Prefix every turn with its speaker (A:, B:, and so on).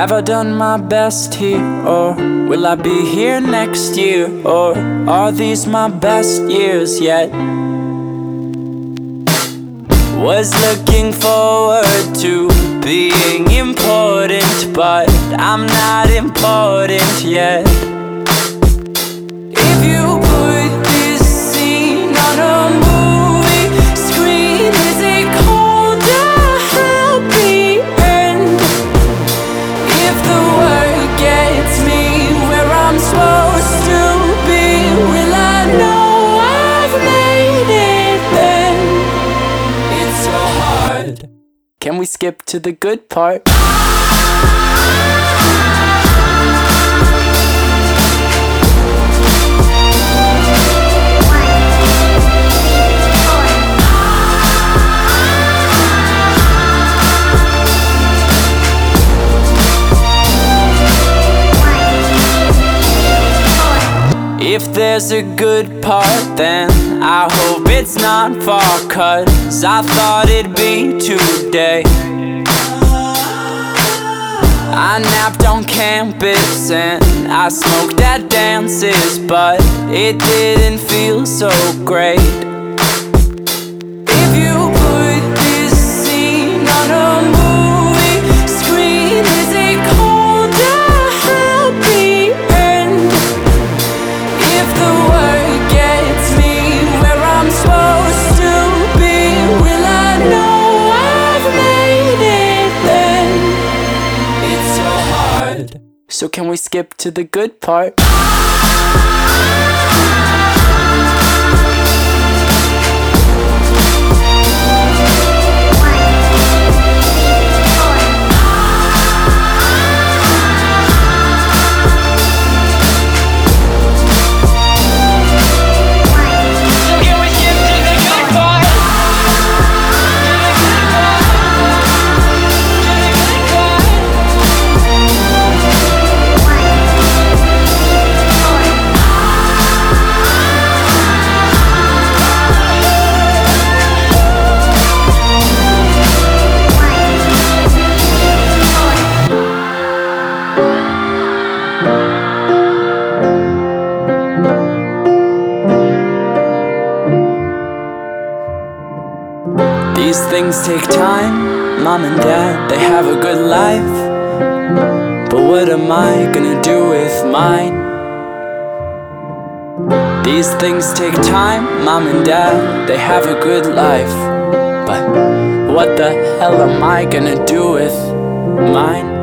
A: Have I done my best here, or will I be here next year? Or are these my best years yet? Was looking forward to being important, but I'm not important yet. If you put this scene on a movie screen, is it called a happy end? If the work gets me where I'm supposed to be, will I know I've made it then? It's so hard. Can we skip to the good part? If there's a good part, then I hope it's not far, 'cause I thought it'd be today. I napped on campus and I smoked at dances, but it didn't feel so great. If you put this scene on a movie screen, is it called a happy end? If the work gets me where I'm supposed to be, will I know I've made it then? It's so hard. So can we skip to the good part? These things take time. Mom and dad, they have a good life, but what am I gonna do with mine? These things take time. Mom and dad, they have a good life, but what the hell am I gonna do with mine?